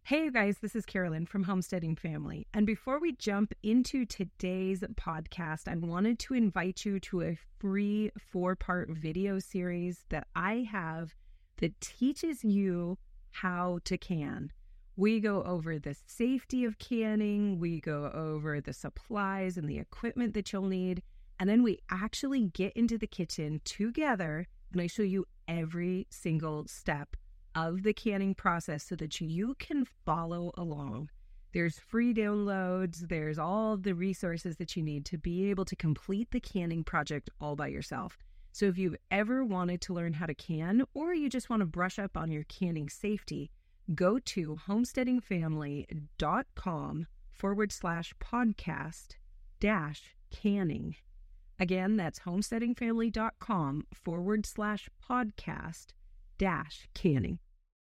Hey, you guys, this is Carolyn from Homesteading Family. And before we jump into today's podcast, I wanted to invite you to a free 4-part video series that I have that teaches you how to can. We go over the safety of canning, we go over the supplies and the equipment that you'll need, and then we actually get into the kitchen together and I show you every single step of the canning process so that you can follow along. There's free downloads, there's all the resources that you need to be able to complete the canning project all by yourself. So if you've ever wanted to learn how to can, or you just want to brush up on your canning safety, go to homesteadingfamily.com/podcast-canning. Again, that's homesteadingfamily.com/podcast-canning.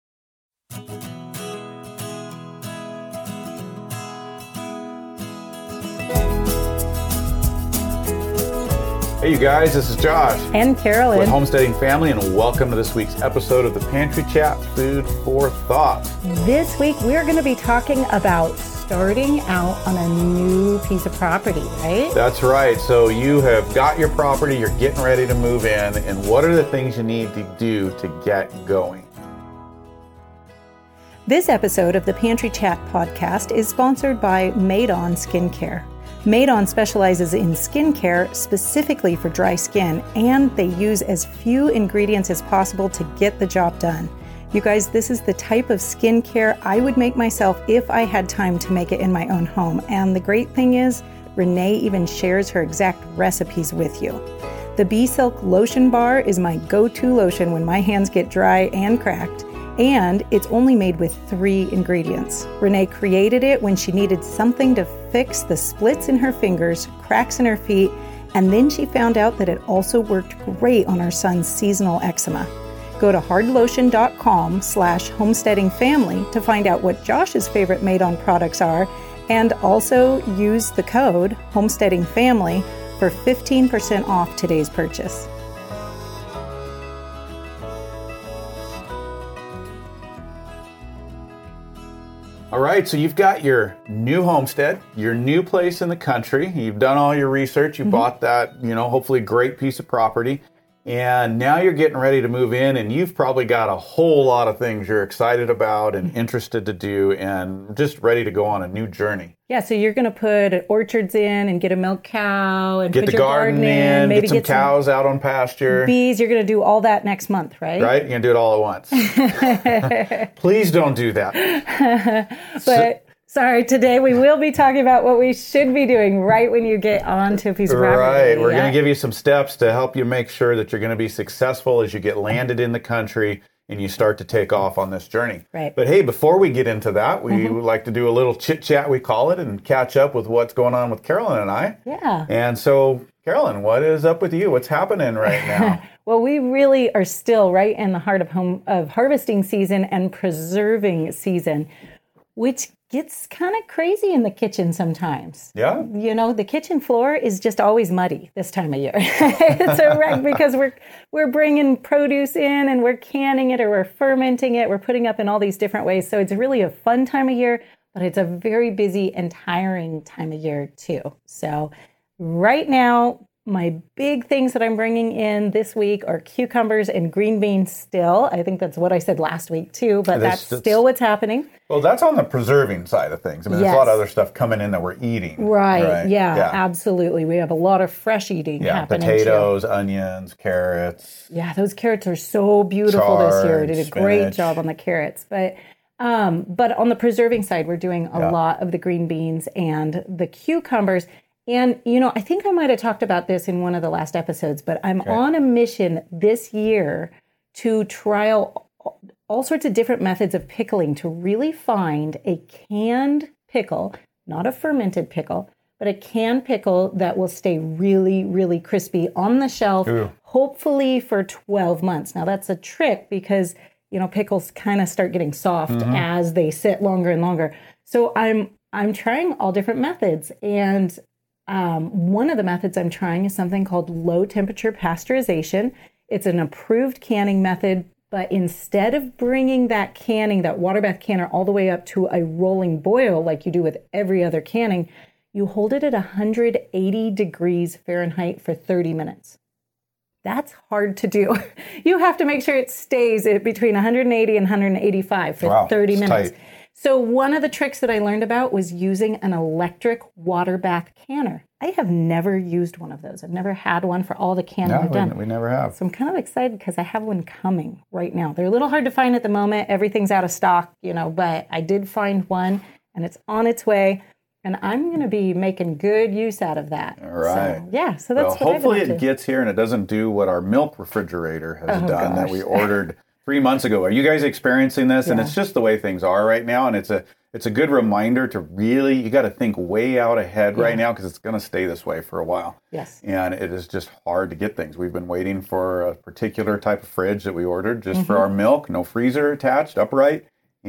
Hey you guys, this is Josh and Carolyn with Homesteading Family, and welcome to this week's episode of the Pantry Chat Food for Thought. This week we're going to be talking about starting out on a new piece of property, right? That's right. So you have got your property, you're getting ready to move in, and what are the things you need to do to get going? This episode of the Pantry Chat podcast is sponsored by Made On Skincare. Made On specializes in skincare specifically for dry skin, and they use as few ingredients as possible to get the job done. You guys, this is the type of skincare I would make myself if I had time to make it in my own home. And the great thing is, Renee even shares her exact recipes with you. The Bee Silk Lotion Bar is my go-to lotion when my hands get dry and cracked. And it's only made with 3 ingredients. Renee created it when she needed something to fix the splits in her fingers, cracks in her feet, and then she found out that it also worked great on her son's seasonal eczema. Go to hardlotion.com/homesteadingfamily to find out what Josh's favorite Made On products are, and also use the code homesteadingfamily for 15% off today's purchase. All right, so you've got your new homestead, your new place in the country. You've done all your research. You bought that, hopefully great piece of property. And now you're getting ready to move in, and you've probably got a whole lot of things you're excited about and interested to do and just ready to go on a new journey. Yeah, so you're going to put orchards in and get a milk cow and get put the your garden in, maybe get some cows out on pasture. Bees, you're going to do all that next month, right? Right, you're going to do it all at once. Please don't do that. Sorry, today we will be talking about what we should be doing right when you get onto a piece of property. Right, we're going to give you some steps to help you make sure that you're going to be successful as you get landed in the country and you start to take off on this journey. Right. But hey, before we get into that, we would like to do a little chit-chat, we call it, and catch up with what's going on with Carolyn and I. Yeah. And so, Carolyn, what is up with you? What's happening right now? Well, we really are still right in the heart of harvesting season and preserving season, which gets kind of crazy in the kitchen sometimes. Yeah. The kitchen floor is just always muddy this time of year. It's a wreck because we're bringing produce in and we're canning it or we're fermenting it. We're putting up in all these different ways. So it's really a fun time of year, but it's a very busy and tiring time of year too. So right now, my big things that I'm bringing in this week are cucumbers and green beans still. I think that's what I said last week too, but that's still what's happening. Well, that's on the preserving side of things. I mean, there's a lot of other stuff coming in that we're eating. Right. Yeah, absolutely. We have a lot of fresh eating happening potatoes, too. Onions, carrots. Yeah, those carrots are so beautiful this year. Did a great job on the carrots. But on the preserving side, we're doing a lot of the green beans and the cucumbers. And, I think I might have talked about this in one of the last episodes, but I'm on a mission this year to trial all sorts of different methods of pickling to really find a canned pickle, not a fermented pickle, but a canned pickle that will stay really, really crispy on the shelf, hopefully for 12 months. Now, that's a trick because, pickles kind of start getting soft as they sit longer and longer. So I'm trying all different methods, and one of the methods I'm trying is something called low temperature pasteurization. It's an approved canning method But instead of bringing that canning, that water bath canner, all the way up to a rolling boil like you do with every other canning, you hold it at 180 degrees Fahrenheit for 30 minutes. That's hard to do. You have to make sure it stays at between 180 and 185 for 30 minutes. Tight. So one of the tricks that I learned about was using an electric water bath canner. I have never used one of those. I've never had one for all the canning I've done. We never have. So I'm kind of excited because I have one coming right now. They're a little hard to find at the moment. Everything's out of stock, but I did find one and it's on its way. And I'm going to be making good use out of that. All right. So that's what hopefully I've been up to. it gets here and it doesn't do what our milk refrigerator has done that we ordered 3 months ago. Are you guys experiencing this? Yeah. And it's just the way things are right now. And it's a good reminder to really, you got to think way out ahead right now because it's going to stay this way for a while. Yes. And it is just hard to get things. We've been waiting for a particular type of fridge that we ordered just for our milk, no freezer attached, upright.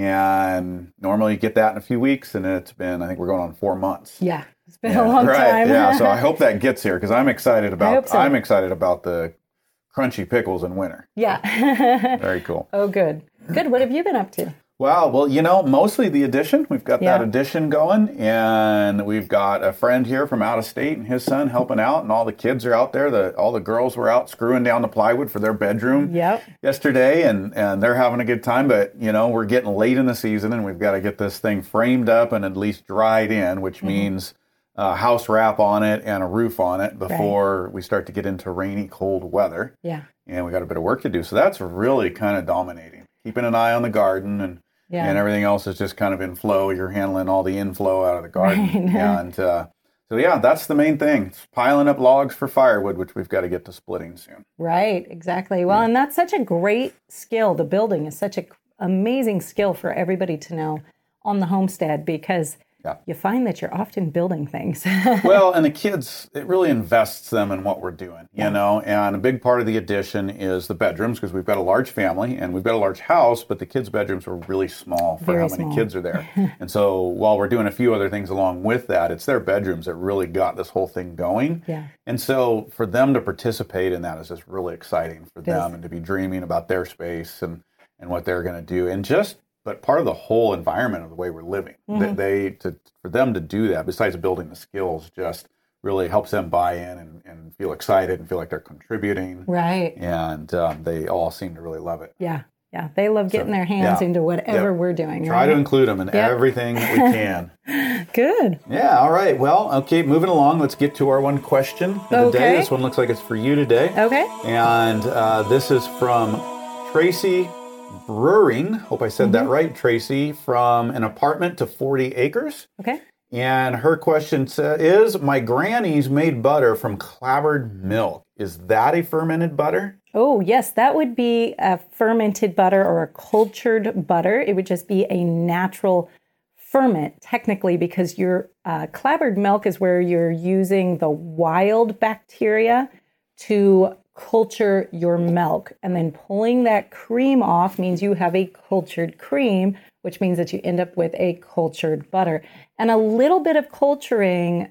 And normally you get that in a few weeks, and it's been, I think we're going on 4 months. Yeah, it's been a long time. Yeah, so I hope that gets here because I'm excited about I'm excited about the crunchy pickles in winter. Yeah. Very cool. Oh, good. Good. What have you been up to? Wow. Well, mostly the addition. We've got that addition going, and we've got a friend here from out of state and his son helping out, and all the kids are out there. All the girls were out screwing down the plywood for their bedroom yesterday, and they're having a good time. But, we're getting late in the season, and we've got to get this thing framed up and at least dried in, which means house wrap on it and a roof on it before we start to get into rainy, cold weather. Yeah. And we got a bit of work to do. So that's really kind of dominating. Keeping an eye on the garden and everything else is just kind of in flow. You're handling all the inflow out of the garden. Right. And so that's the main thing. It's piling up logs for firewood, which we've got to get to splitting soon. Right, exactly. Well, and that's such a great skill. The building is such an amazing skill for everybody to know on the homestead because you find that you're often building things. Well, and the kids, it really invests them in what we're doing, and a big part of the addition is the bedrooms because we've got a large family and we've got a large house, but the kids' bedrooms are really small for how many kids are there. And so while we're doing a few other things along with that, it's their bedrooms that really got this whole thing going. Yeah. And so for them to participate in that is just really exciting for them and to be dreaming about their space and what they're going to do. And but part of the whole environment of the way we're living, for them to do that, besides building the skills, just really helps them buy in and feel excited and feel like they're contributing. Right. And they all seem to really love it. Yeah. Yeah. They love getting their hands into whatever we're doing. Try to include them in everything that we can. Good. Yeah. All right. Well, okay. Moving along. Let's get to our one question of the day. This one looks like it's for you today. Okay. And this is from Tracy Brewing, hope I said that right, Tracy, from an apartment to 40 acres. Okay. And her question is, my granny's made butter from clabbered milk. Is that a fermented butter? Oh, yes, that would be a fermented butter or a cultured butter. It would just be a natural ferment, technically, because your clabbered milk is where you're using the wild bacteria to culture your milk, and then pulling that cream off means you have a cultured cream, which means that you end up with a cultured butter. And a little bit of culturing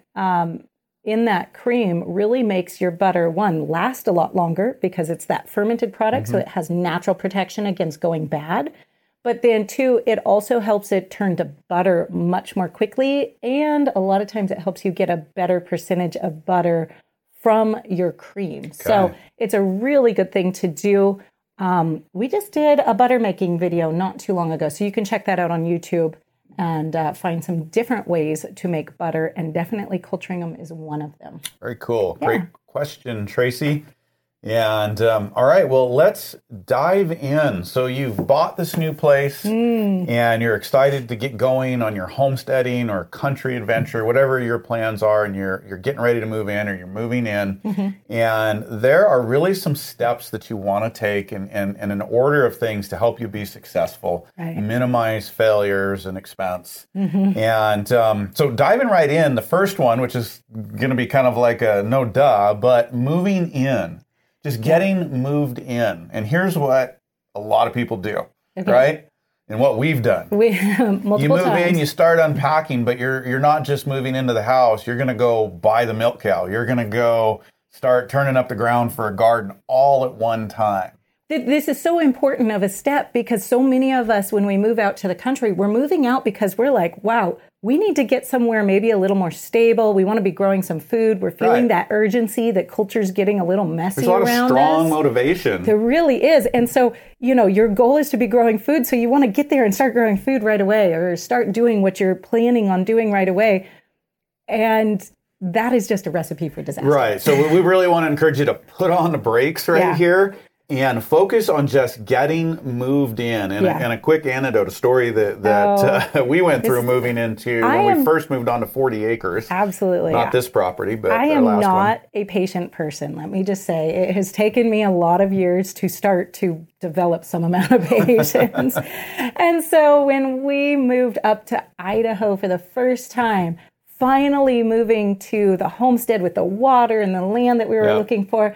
in that cream really makes your butter, one, last a lot longer because it's that fermented product, so it has natural protection against going bad. But then, two, it also helps it turn to butter much more quickly, and a lot of times it helps you get a better percentage of butter from your cream. Okay. So it's a really good thing to do. We just did a butter making video not too long ago, so you can check that out on YouTube and find some different ways to make butter, and definitely culturing them is one of them. Very cool. Yeah. Great question, Tracy. And all right, well, let's dive in. So you've bought this new place and you're excited to get going on your homesteading or country adventure, whatever your plans are, and you're getting ready to move in or you're moving in. And there are really some steps that you want to take and an order of things to help you be successful, minimize failures and expense. And so diving right in, the first one, which is going to be kind of like a no duh, but moving in. Just getting moved in. And here's what a lot of people do, right? And what we've done. You move in, you start unpacking, but you're not just moving into the house. You're going to go buy the milk cow. You're going to go start turning up the ground for a garden all at one time. This is so important of a step because so many of us, when we move out to the country, we're moving out because we're like, wow, we need to get somewhere maybe a little more stable. We want to be growing some food. We're feeling that urgency that culture's getting a little messy around us. There's a lot of strong motivation. There really is. And so, your goal is to be growing food. So you want to get there and start growing food right away or start doing what you're planning on doing right away. And that is just a recipe for disaster. Right. So we really want to encourage you to put on the brakes here and focus on just getting moved in. And, a quick anecdote, a story that we went through moving into when we first moved on to 40 acres. Absolutely. Not this property, but I am not one. a patient person. Let me just say, it has taken me a lot of years to start to develop some amount of patience. And so when we moved up to Idaho for the first time, finally moving to the homestead with the water and the land that we were looking for,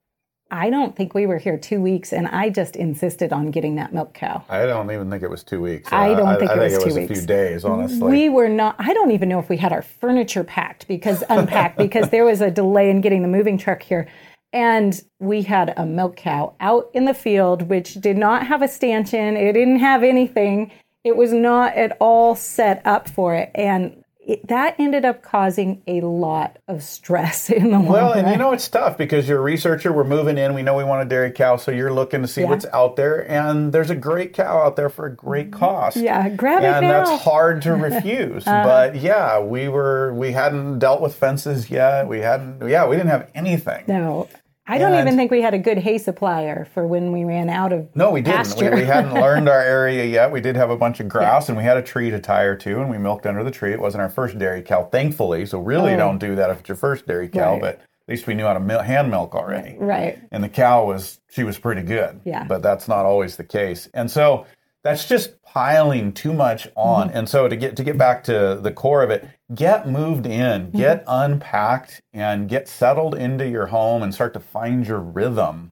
I don't think we were here 2 weeks, and I just insisted on getting that milk cow. I don't even think it was 2 weeks. I don't think it was 2 weeks. I think it was a few days, honestly. We were not, I don't even know if we had our furniture unpacked because there was a delay in getting the moving truck here. And we had a milk cow out in the field, which did not have a stanchion. It didn't have anything. It was not at all set up for it. And that ended up causing a lot of stress in the long run. And it's tough because you're a researcher. We're moving in. We know we want a dairy cow, so you're looking to see what's out there. And there's a great cow out there for a great cost. Yeah, grab it now. And that's hard to refuse. But we hadn't dealt with fences yet. We didn't have anything. No. I don't even think we had a good hay supplier for when we ran out of No, we didn't. pasture. We hadn't learned our area yet. We did have a bunch of grass, and we had a tree to tie her to, and we milked under the tree. It wasn't our first dairy cow, thankfully, so really don't do that if it's your first dairy cow, but at least we knew how to hand milk already. Right. And the cow was pretty good, but that's not always the case. And so that's just piling too much on. And so to get back to the core of it, get moved in, get unpacked, and get settled into your home and start to find your rhythm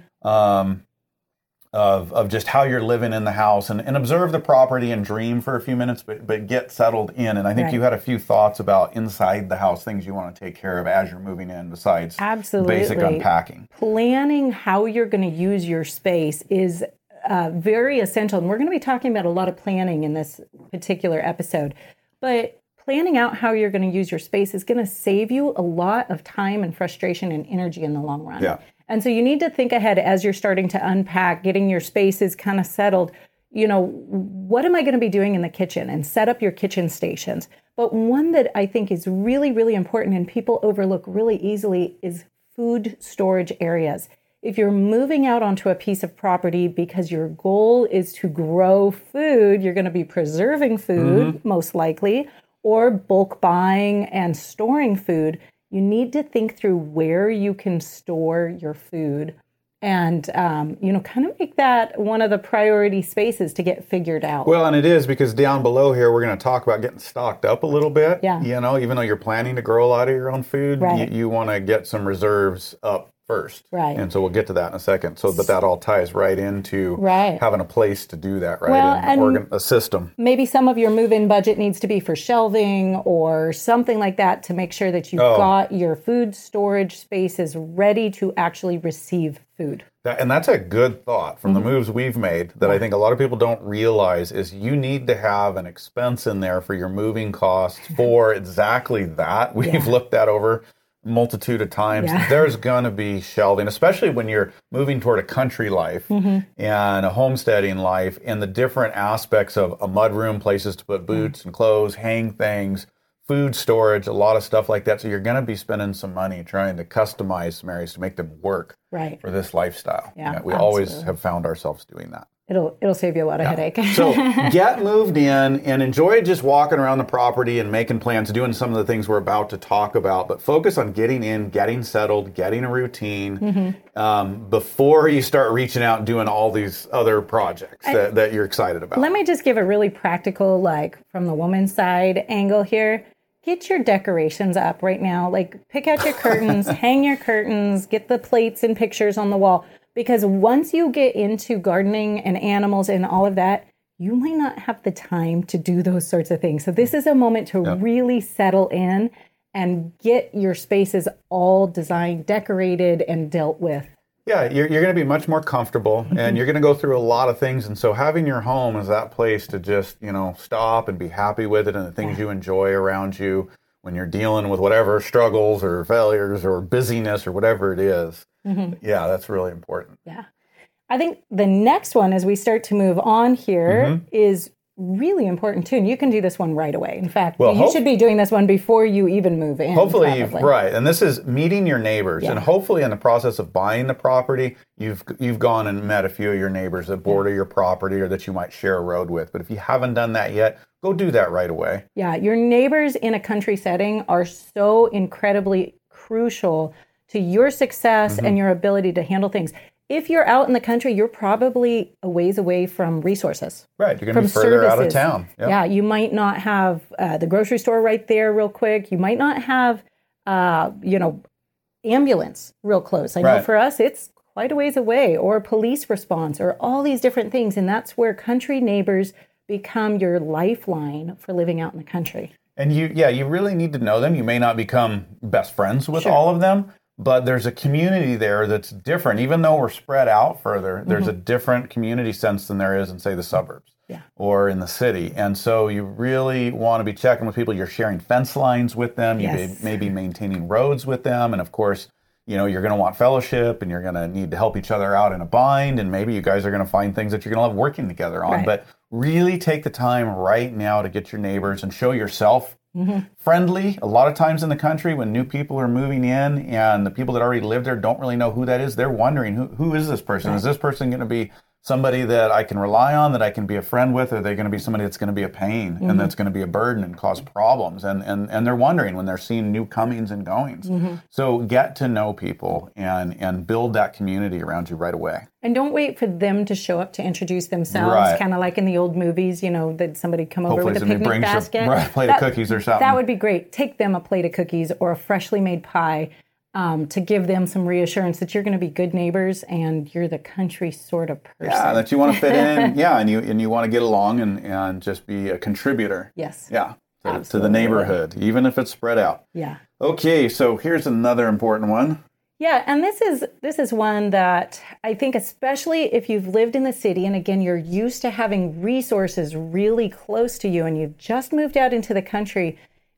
of just how you're living in the house and observe the property and dream for a few minutes, but get settled in. And I think you had a few thoughts about inside the house, things you want to take care of as you're moving in besides basic unpacking. Planning how you're going to use your space is very essential. And we're going to be talking about a lot of planning in this particular episode. But planning out how you're going to use your space is going to save you a lot of time and frustration and energy in the long run. Yeah. And so you need to think ahead as you're starting to unpack, getting your spaces kind of settled. What am I going to be doing in the kitchen? And set up your kitchen stations. But one that I think is really, really important and people overlook really easily is food storage areas. If you're moving out onto a piece of property because your goal is to grow food, you're going to be preserving food, most likely, or bulk buying and storing food, you need to think through where you can store your food and, kind of make that one of the priority spaces to get figured out. Well, and it is because down below here, we're going to talk about getting stocked up a little bit. Yeah. Even though you're planning to grow a lot of your own food, you want to get some reserves up first. Right. And so we'll get to that in a second. But that all ties right into having a place to do that, right? Well, and a system. Maybe some of your move-in budget needs to be for shelving or something like that to make sure that you've got your food storage spaces ready to actually receive food. And that's a good thought from the moves we've made that I think a lot of people don't realize is you need to have an expense in there for your moving costs for exactly that. We've looked that over multitude of times. There's going to be shelving, especially when you're moving toward a country life and a homesteading life and the different aspects of a mudroom, places to put boots and clothes, hang things, food storage, a lot of stuff like that. So you're going to be spending some money trying to customize some areas to make them work for this lifestyle. Yeah, we always have found ourselves doing that. It'll save you a lot of headache. So get moved in and enjoy just walking around the property and making plans, doing some of the things we're about to talk about, but focus on getting in, getting settled, getting a routine before you start reaching out and doing all these other projects that you're excited about. Let me just give a really practical, from the woman's side angle here. Get your decorations up right now. Pick out your curtains, hang your curtains, get the plates and pictures on the wall. Because once you get into gardening and animals and all of that, you might not have the time to do those sorts of things. So this is a moment to really settle in and get your spaces all designed, decorated, and dealt with. Yeah, you're going to be much more comfortable, and you're going to go through a lot of things. And so having your home is that place to just, stop and be happy with it and the things you enjoy around you when you're dealing with whatever struggles or failures or busyness or whatever it is. Yeah, that's really important. Yeah. I think the next one, as we start to move on here, is really important too. And you can do this one right away. In fact, you should be doing this one before you even move in. Hopefully, right. And this is meeting your neighbors. And hopefully in the process of buying the property, you've gone and met a few of your neighbors that border your property or that you might share a road with. But if you haven't done that yet, go do that right away. Yeah, your neighbors in a country setting are so incredibly crucial to your success and your ability to handle things. If you're out in the country, you're probably a ways away from resources. Right, you're going to be further out of town. Yep. Yeah, you might not have the grocery store right there real quick. You might not have, ambulance real close. I know for us, it's quite a ways away, or police response, or all these different things. And that's where country neighbors become your lifeline for living out in the country. And you really need to know them. You may not become best friends with all of them, but there's a community there that's different. Even though we're spread out further, there's a different community sense than there is in, say, the suburbs or in the city. And so you really want to be checking with people. You're sharing fence lines with them. You may be maintaining roads with them. And of course, you're going to want fellowship, and you're going to need to help each other out in a bind. And maybe you guys are going to find things that you're going to love working together on. Right. But really take the time right now to get your neighbors and show yourself friendly. A lot of times in the country, when new people are moving in and the people that already live there don't really know who that is, they're wondering, who is this person? Right. Is this person going to be somebody that I can rely on, that I can be a friend with? Or are they going to be somebody that's going to be a pain and that's going to be a burden and cause problems? And they're wondering when they're seeing new comings and goings. So get to know people and build that community around you right away. And don't wait for them to show up to introduce themselves, kind of like in the old movies, that somebody come over with a picnic basket. A plate of cookies or something. That would be great. Take them a plate of cookies or a freshly made pie to give them some reassurance that you're going to be good neighbors and you're the country sort of person. Yeah, that you want to fit in. and you want to get along and just be a contributor. Yes. Yeah, to the neighborhood, even if it's spread out. Yeah. Okay, so here's another important one. Yeah, and this is one that I think, especially if you've lived in the city, and again, you're used to having resources really close to you, and you've just moved out into the country,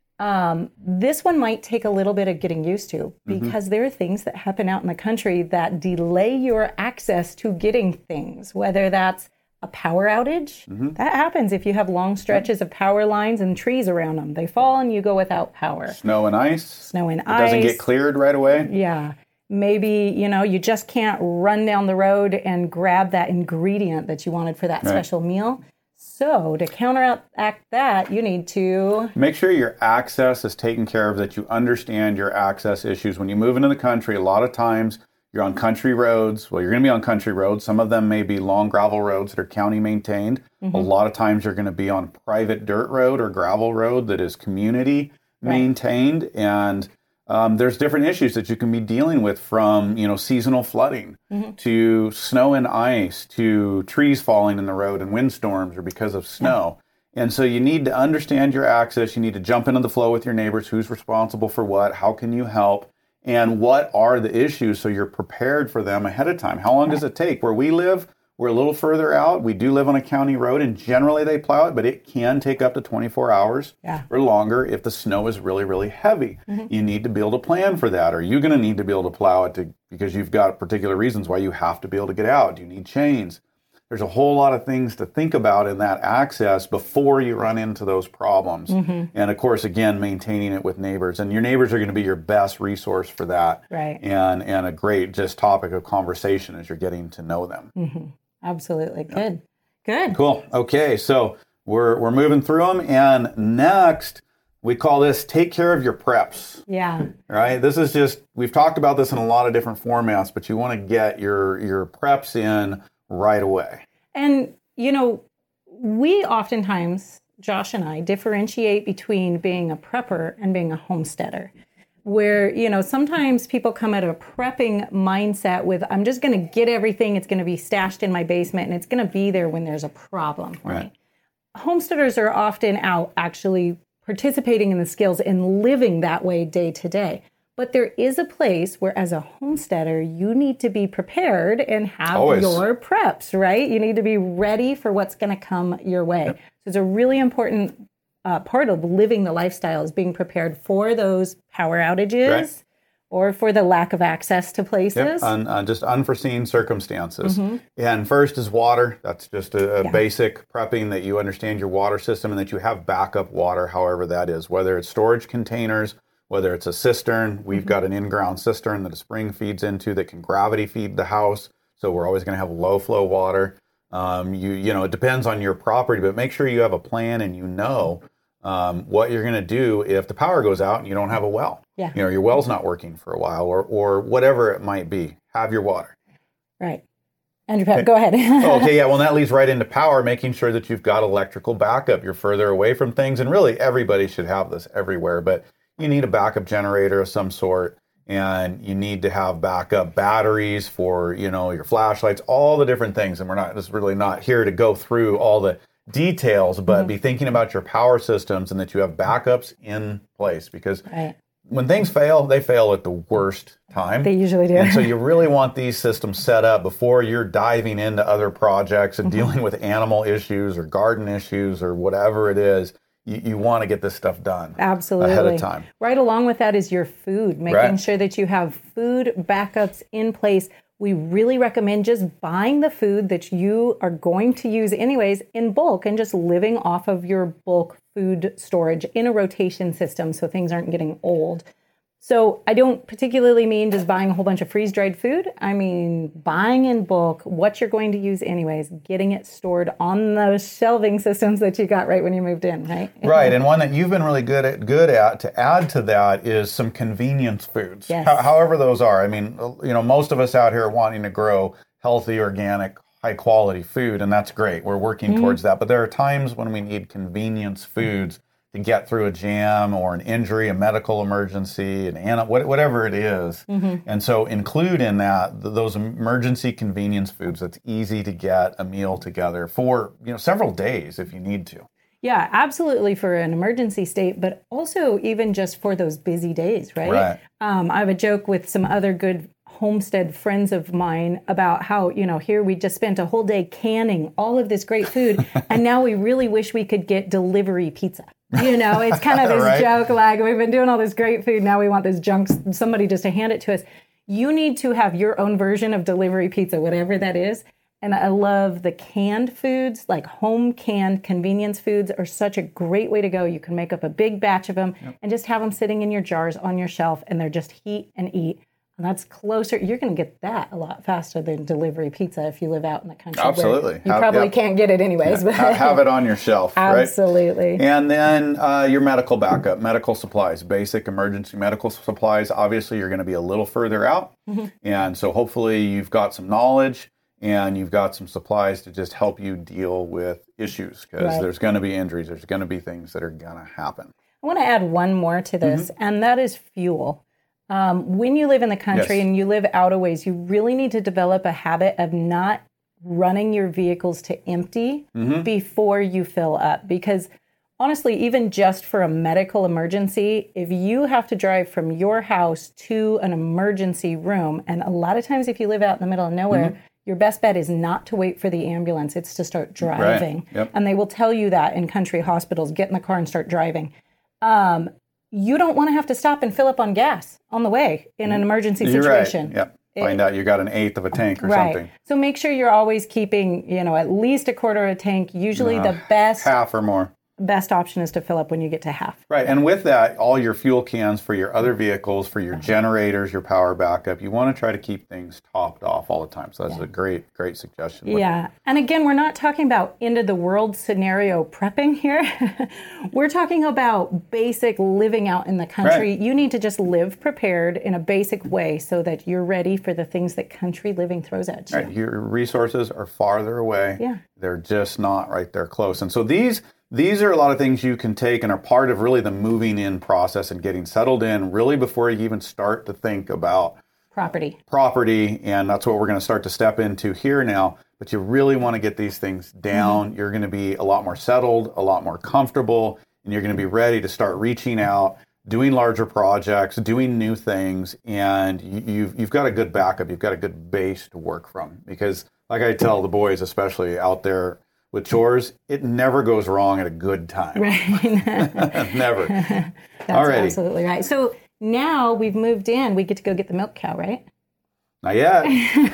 this one might take a little bit of getting used to, because there are things that happen out in the country that delay your access to getting things, whether that's a power outage. That happens if you have long stretches of power lines and trees around them. They fall and you go without power. Snow and ice. It doesn't get cleared right away. Yeah. Maybe, you just can't run down the road and grab that ingredient that you wanted for that special meal. So to counteract that, you need to make sure your access is taken care of, that you understand your access issues. When you move into the country, a lot of times you're on country roads. Well, you're going to be on country roads. Some of them may be long gravel roads that are county maintained. A lot of times you're going to be on private dirt road or gravel road that is community maintained. And there's different issues that you can be dealing with, from, seasonal flooding to snow and ice to trees falling in the road and windstorms or because of snow. And so you need to understand your access. You need to jump into the flow with your neighbors. Who's responsible for what? How can you help? And what are the issues, so you're prepared for them ahead of time? How long does it take? Where we live, we're a little further out. We do live on a county road, and generally they plow it, but it can take up to 24 hours or longer if the snow is really, really heavy. You need to be able to plan for that. Are you going to need to be able to plow it because you've got particular reasons why you have to be able to get out? Do you need chains? There's a whole lot of things to think about in that access before you run into those problems. And of course, again, maintaining it with neighbors. And your neighbors are going to be your best resource for that. Right. And a great just topic of conversation as you're getting to know them. Absolutely. Good. Good. Cool. Okay. So we're moving through them. And next, we call this take care of your preps. Yeah. Right. This is just, we've talked about this in a lot of different formats, but you want to get your preps in right away. And, we oftentimes, Josh and I, differentiate between being a prepper and being a homesteader, where, sometimes people come at a prepping mindset with, I'm just going to get everything. It's going to be stashed in my basement and it's going to be there when there's a problem. Right. Homesteaders are often out actually participating in the skills and living that way day to day. But there is a place where, as a homesteader, you need to be prepared and have Always. your preps, right? You need to be ready for what's going to come your way. Yep. So it's a really important part of living the lifestyle is being prepared for those power outages. Right. Or for the lack of access to places. Yep. Just unforeseen circumstances. And first is water. That's just a basic prepping that you understand your water system and that you have backup water, however that is. Whether it's storage containers, whether it's a cistern. We've got an in-ground cistern that a spring feeds into that can gravity feed the house. So we're always going to have low flow water. It depends on your property, but make sure you have a plan and you know what you're going to do if the power goes out and you don't have a well. Yeah. Your well's not working for a while or whatever it might be. Have your water. Right. Andrew, go ahead. Okay, yeah. Well, that leads right into power, making sure that you've got electrical backup. You're further away from things. And really, everybody should have this everywhere. But you need a backup generator of some sort. And you need to have backup batteries for, your flashlights, all the different things. And we're not here to go through all the details, but be thinking about your power systems and that you have backups in place. Because when things fail, they fail at the worst time. They usually do. And so you really want these systems set up before you're diving into other projects and dealing with animal issues or garden issues or whatever it is. You want to get this stuff done. Absolutely. Ahead of time. Right along with that is your food, making sure that you have food backups in place. We really recommend just buying the food that you are going to use anyways in bulk and just living off of your bulk food storage in a rotation system so things aren't getting old. So I don't particularly mean just buying a whole bunch of freeze-dried food. I mean buying in bulk what you're going to use anyways, getting it stored on those shelving systems that you got right when you moved in, right? Right, and one that you've been really good at to add to that is some convenience foods. Yes. However those are. I mean, most of us out here are wanting to grow healthy, organic, high-quality food, and that's great. We're working towards that. But there are times when we need convenience foods to get through a jam or an injury, a medical emergency, whatever it is. And so include in that those emergency convenience foods that's easy to get a meal together for several days if you need to. Yeah, absolutely for an emergency state, but also even just for those busy days, right? I have a joke with some other good homestead friends of mine about how, here we just spent a whole day canning all of this great food, and now we really wish we could get delivery pizza. It's kind of this joke, like we've been doing all this great food, now we want this junk, somebody just to hand it to us. You need to have your own version of delivery pizza, whatever that is. And I love the canned foods, like home canned convenience foods are such a great way to go. You can make up a big batch of them and just have them sitting in your jars on your shelf, and they're just heat and eat. And that's closer. You're going to get that a lot faster than delivery pizza if you live out in the country. Absolutely. You probably can't get it anyways. But have it on your shelf, Absolutely. Right? And then your medical backup, medical supplies, basic emergency medical supplies. Obviously, you're going to be a little further out. And so hopefully you've got some knowledge and you've got some supplies to just help you deal with issues because there's going to be injuries. There's going to be things that are going to happen. I want to add one more to this, and that is fuel. When you live in the country and you live out a ways, you really need to develop a habit of not running your vehicles to empty before you fill up. Because honestly, even just for a medical emergency, if you have to drive from your house to an emergency room, and a lot of times if you live out in the middle of nowhere, your best bet is not to wait for the ambulance. It's to start driving. And they will tell you that in country hospitals, get in the car and start driving. You don't want to have to stop and fill up on gas on the way in an emergency situation. Right. Yep. Find out you got an eighth of a tank or something. So make sure you're always keeping, at least a quarter of a tank. Usually the best half or more. Best option is to fill up when you get to half. Right. And with that, all your fuel cans for your other vehicles, for your generators, your power backup, you want to try to keep things topped off all the time. So that's a great suggestion. Yeah. And again, we're not talking about end of the world scenario prepping here. We're talking about basic living out in the country. Right. You need to just live prepared in a basic way so that you're ready for the things that country living throws at you. Right. Your resources are farther away. Yeah. They're just not right there close. And so these are a lot of things you can take and are part of really the moving in process and getting settled in really before you even start to think about property. And that's what we're going to start to step into here now. But you really want to get these things down. You're going to be a lot more settled, a lot more comfortable, and you're going to be ready to start reaching out doing larger projects, doing new things, and you've got a good backup. You've got a good base to work from. Because like I tell the boys, especially out there with chores, it never goes wrong at a good time. Right. Never. That's Alrighty. absolutely right. So now we've moved in. We get to go get the milk cow, right? Not yet.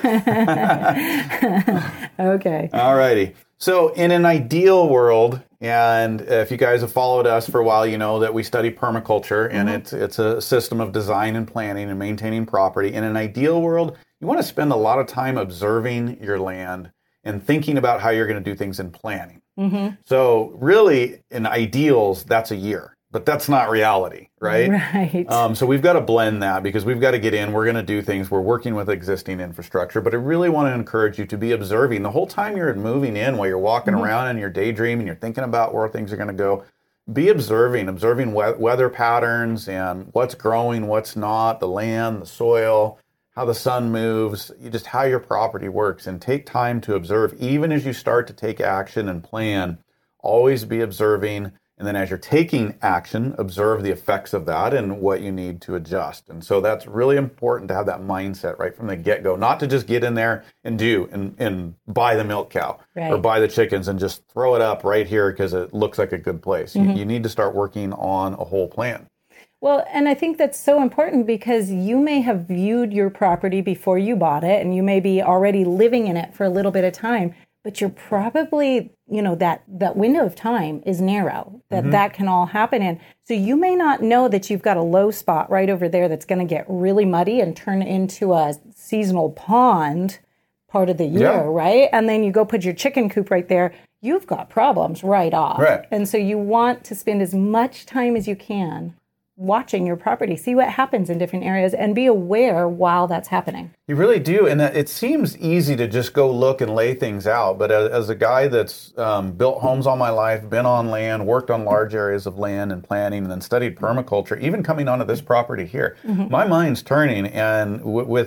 Okay. Alrighty. So in an ideal world, and if you guys have followed us for a while, you know that we study permaculture, and it's a system of design and planning and maintaining property. In an ideal world, you want to spend a lot of time observing your land and thinking about how you're going to do things in planning. So really, in ideals, that's a year. But that's not reality, right? Right. So we've got to blend that because we've got to get in. We're going to do things. We're working with existing infrastructure. But I really want to encourage you to be observing the whole time you're moving in, while you're walking around and you're daydreaming, you're thinking about where things are going to go. Be observing weather patterns and what's growing, what's not, the land, the soil, how the sun moves, just how your property works. And take time to observe. Even as you start to take action and plan, always be observing. And then as you're taking action, observe the effects of that and what you need to adjust. And so that's really important to have that mindset right from the get-go, not to just get in there and and buy the milk cow or buy the chickens and just throw it up right here because it looks like a good place. You need to start working on a whole plan. Well, and I think that's so important because you may have viewed your property before you bought it, and you may be already living in it for a little bit of time. But you're probably, that window of time is narrow, that can all happen in. So you may not know that you've got a low spot right over there that's going to get really muddy and turn into a seasonal pond part of the year, right? And then you go put your chicken coop right there. You've got problems right off. Right. And so you want to spend as much time as you can watching your property, see what happens in different areas, and be aware while that's happening. You really do. And it seems easy to just go look and lay things out. But as a guy that's built homes all my life, been on land, worked on large areas of land and planning, and then studied permaculture, even coming onto this property here, my mind's turning. And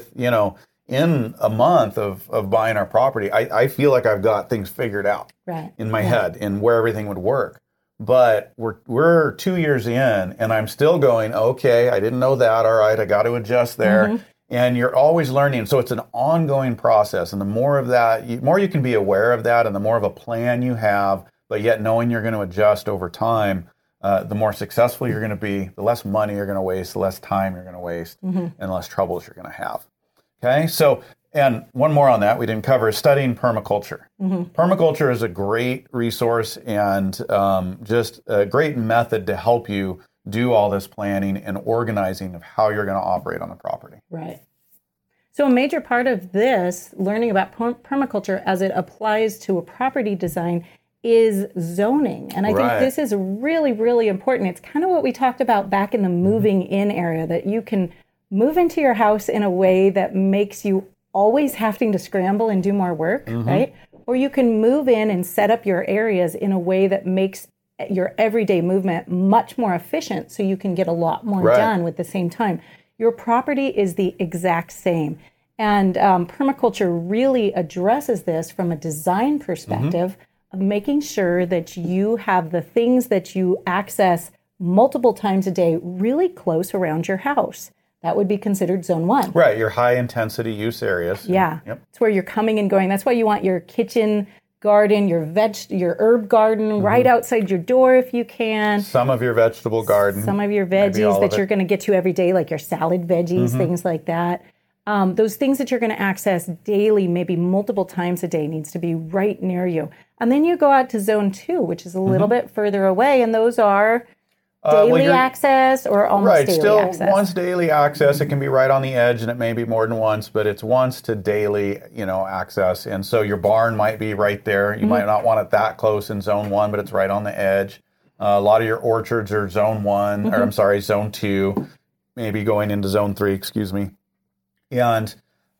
in a month of buying our property, I feel like I've got things figured out in my head and where everything would work. But we're 2 years in, and I'm still going, okay, I didn't know that. All right, I got to adjust there. And you're always learning. So it's an ongoing process. And the more of that, more you can be aware of that, and the more of a plan you have, but yet knowing you're going to adjust over time, the more successful you're going to be, the less money you're going to waste, the less time you're going to waste, and the less troubles you're going to have. Okay, so... And one more on that we didn't cover is studying permaculture. Permaculture is a great resource and just a great method to help you do all this planning and organizing of how you're going to operate on the property. Right. So a major part of this, learning about permaculture as it applies to a property design, is zoning. And I think this is really, really important. It's kind of what we talked about back in the moving in area, that you can move into your house in a way that makes you always having to scramble and do more work, right? Or you can move in and set up your areas in a way that makes your everyday movement much more efficient so you can get a lot more done with the same time. Your property is the exact same. And permaculture really addresses this from a design perspective of making sure that you have the things that you access multiple times a day really close around your house. That would be considered zone 1. Right, your high intensity use areas. Yeah, it's where you're coming and going. That's why you want your kitchen garden, your herb garden right outside your door if you can. Some of your vegetable garden. Some of your veggies that you're going to get to every day, like your salad veggies, things like that. Those things that you're going to access daily, maybe multiple times a day, needs to be right near you. And then you go out to zone 2, which is a little bit further away, and those are... daily access or almost daily access? Still once daily access. It can be right on the edge, and it may be more than once, but it's once to daily, access. And so your barn might be right there. You might not want it that close in zone 1, but it's right on the edge. A lot of your orchards are zone 1, or I'm sorry, zone 2, maybe going into zone 3, excuse me. And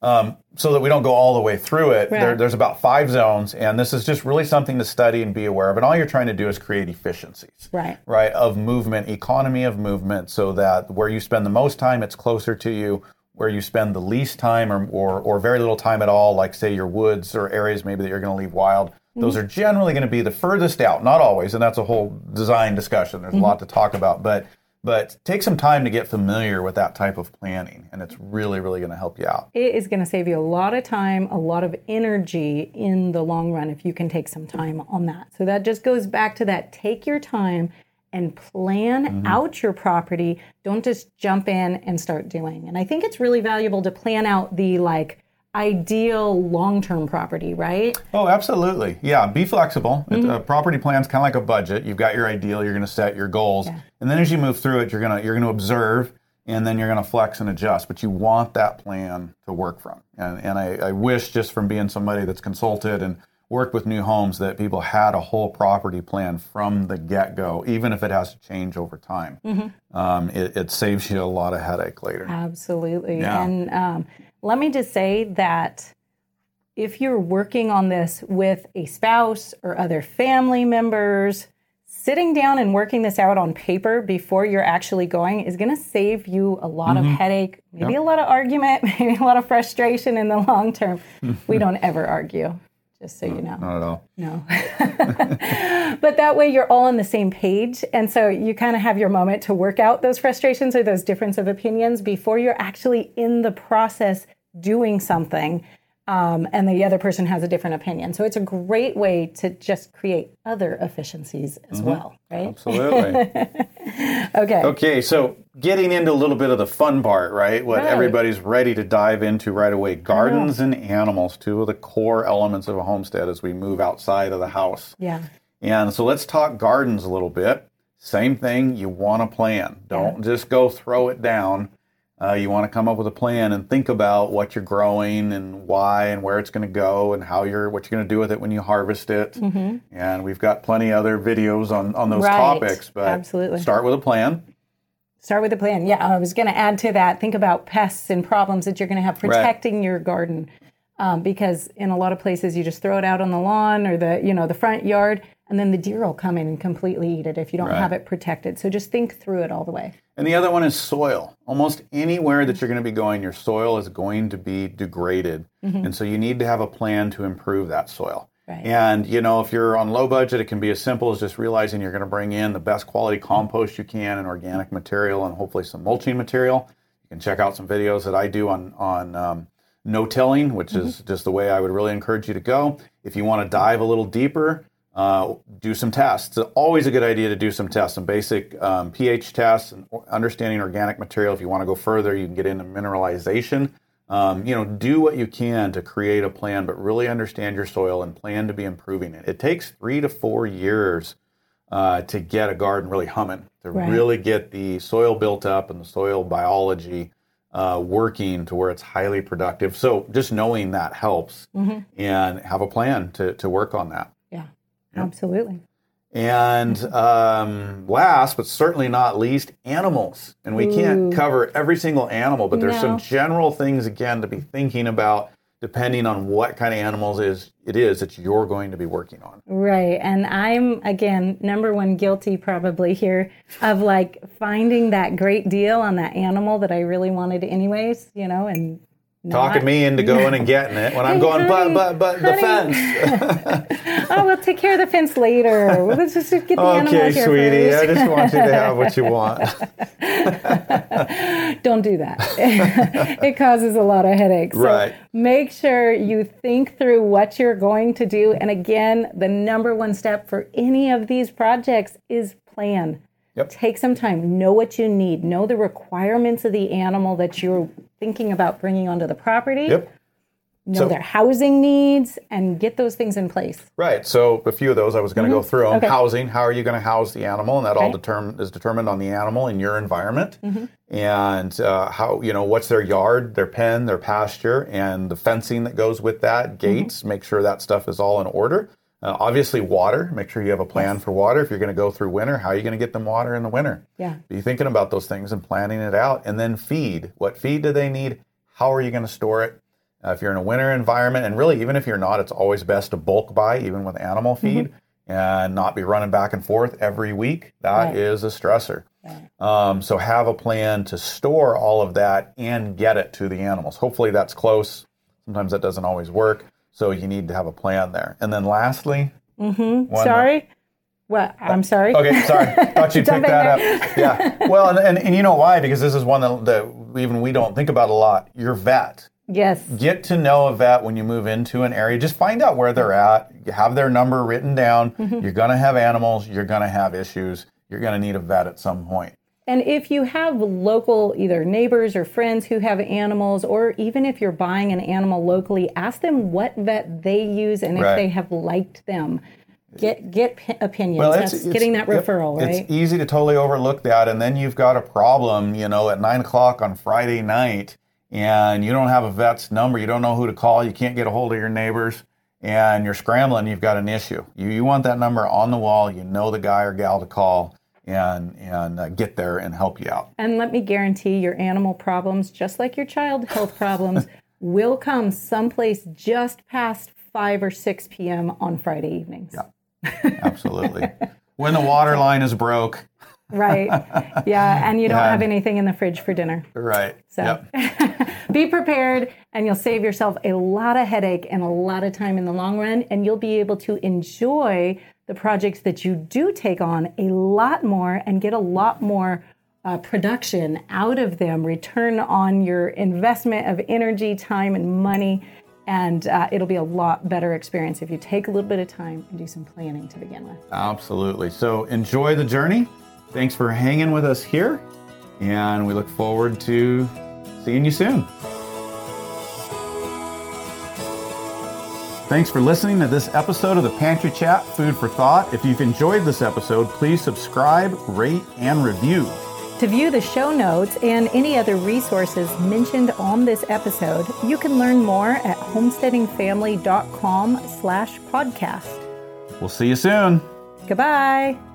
so that we don't go all the way through it, there's about 5 zones, and this is just really something to study and be aware of. And all you're trying to do is create efficiencies, of movement, economy of movement, so that where you spend the most time, it's closer to you. Where you spend the least time or very little time at all, like say your woods or areas maybe that you're going to leave wild, those are generally going to be the furthest out. Not always, and that's a whole design discussion. There's a lot to talk about, but But take some time to get familiar with that type of planning, and it's really, really going to help you out. It is going to save you a lot of time, a lot of energy in the long run if you can take some time on that. So that just goes back to that. Take your time and plan out your property. Don't just jump in and start doing. And I think it's really valuable to plan out the ideal long-term property, right? Oh, absolutely. Yeah, be flexible. A property plan's kind of like a budget. You've got your ideal, you're going to set your goals. Yeah. And then as you move through it, you're going to observe, and then you're going to flex and adjust. But you want that plan to work from. And I wish, just from being somebody that's consulted and worked with new homes, that people had a whole property plan from the get-go, even if it has to change over time. It saves you a lot of headache later. Absolutely. Yeah. And let me just say that if you're working on this with a spouse or other family members, sitting down and working this out on paper before you're actually going is going to save you a lot of headache, maybe a lot of argument, maybe a lot of frustration in the long term. We don't ever argue, just so you know. Not at all. No. But that way you're all on the same page. And so you kind of have your moment to work out those frustrations or those difference of opinions before you're actually in the process doing something. And the other person has a different opinion. So it's a great way to just create other efficiencies as well, right? Absolutely. Okay, so getting into a little bit of the fun part, right? What everybody's ready to dive into right away. Gardens and animals, two of the core elements of a homestead as we move outside of the house. Yeah. And so let's talk gardens a little bit. Same thing, you want to plan. Don't just go throw it down. You want to come up with a plan and think about what you're growing and why and where it's going to go and what you're going to do with it when you harvest it. And we've got plenty of other videos on those topics. But absolutely. Start with a plan. Start with a plan. Yeah, I was going to add to that. Think about pests and problems that you're going to have protecting your garden. Because in a lot of places you just throw it out on the lawn or the front yard, and then the deer will come in and completely eat it if you don't have it protected. So just think through it all the way. And the other one is soil. Almost anywhere that you're going to be going, your soil is going to be degraded. And so you need to have a plan to improve that soil. Right. And, if you're on low budget, it can be as simple as just realizing you're going to bring in the best quality compost you can and organic material and hopefully some mulching material. You can check out some videos that I do on no-tilling, which is just the way I would really encourage you to go. If you want to dive a little deeper, do some tests. It's always a good idea to do some tests, some basic pH tests and understanding organic material. If you want to go further, you can get into mineralization. Do what you can to create a plan, but really understand your soil and plan to be improving it. It takes 3 to 4 years to get a garden really humming, to really get the soil built up and the soil biology working to where it's highly productive. So just knowing that helps and have a plan to work on that. Absolutely. And last, but certainly not least, animals. And we can't cover every single animal, but there's some general things, again, to be thinking about depending on what kind of animals it is that you're going to be working on. Right. And I'm, again, number one guilty probably here of finding that great deal on that animal that I really wanted anyways, and talking me into going and getting it when I'm going, but the fence. Oh, we'll take care of the fence later. Let's just get the animal here Okay, sweetie, first. I just want you to have what you want. Don't do that. It causes a lot of headaches. So make sure you think through what you're going to do. And again, the number one step for any of these projects is plan. Take some time. Know what you need. Know the requirements of the animal that you're thinking about bringing onto the property. Know their housing needs and get those things in place. Right. So a few of those I was going to go through. Housing. How are you going to house the animal? And that all is determined on the animal in your environment. And how, what's their yard, their pen, their pasture, and the fencing that goes with that, gates. Make sure that stuff is all in order. Obviously, water. Make sure you have a plan for water. If you're going to go through winter, how are you going to get them water in the winter? Be thinking about those things and planning it out. And then feed. What feed do they need? How are you going to store it? If you're in a winter environment, and really, even if you're not, it's always best to bulk buy, even with animal feed, and not be running back and forth every week. That is a stressor. So have a plan to store all of that and get it to the animals. Hopefully that's close. Sometimes that doesn't always work. So you need to have a plan there. And then lastly, Well, I'm sorry. Okay, sorry. Thought you'd pick that up. Yeah. Well, and you know why? Because this is one that even we don't think about a lot. Your vet. Yes. Get to know a vet when you move into an area. Just find out where they're at. You have their number written down. You're going to have animals. You're going to have issues. You're going to need a vet at some point. And if you have local either neighbors or friends who have animals, or even if you're buying an animal locally, ask them what vet they use and if they have liked them. Get opinions. Well, That's getting that referral, right? It's easy to totally overlook that, and then you've got a problem, at 9:00 on Friday night, and you don't have a vet's number. You don't know who to call. You can't get a hold of your neighbors, and you're scrambling. You've got an issue. You want that number on the wall. You know the guy or gal to call, and get there and help you out. And let me guarantee your animal problems, just like your child health problems, will come someplace just past 5 or 6 p.m. on Friday evenings. Yeah. Absolutely. When the water line is broke. Right. Yeah. And you don't have anything in the fridge for dinner. Right. So be prepared, and you'll save yourself a lot of headache and a lot of time in the long run. And you'll be able to enjoy the projects that you do take on a lot more and get a lot more production out of them, return on your investment of energy, time, and money. And it'll be a lot better experience if you take a little bit of time and do some planning to begin with. Absolutely. So enjoy the journey. Thanks for hanging with us here. And we look forward to seeing you soon. Thanks for listening to this episode of the Pantry Chat Food for Thought. If you've enjoyed this episode, please subscribe, rate, and review. To view the show notes and any other resources mentioned on this episode, you can learn more at homesteadingfamily.com/podcast. We'll see you soon. Goodbye.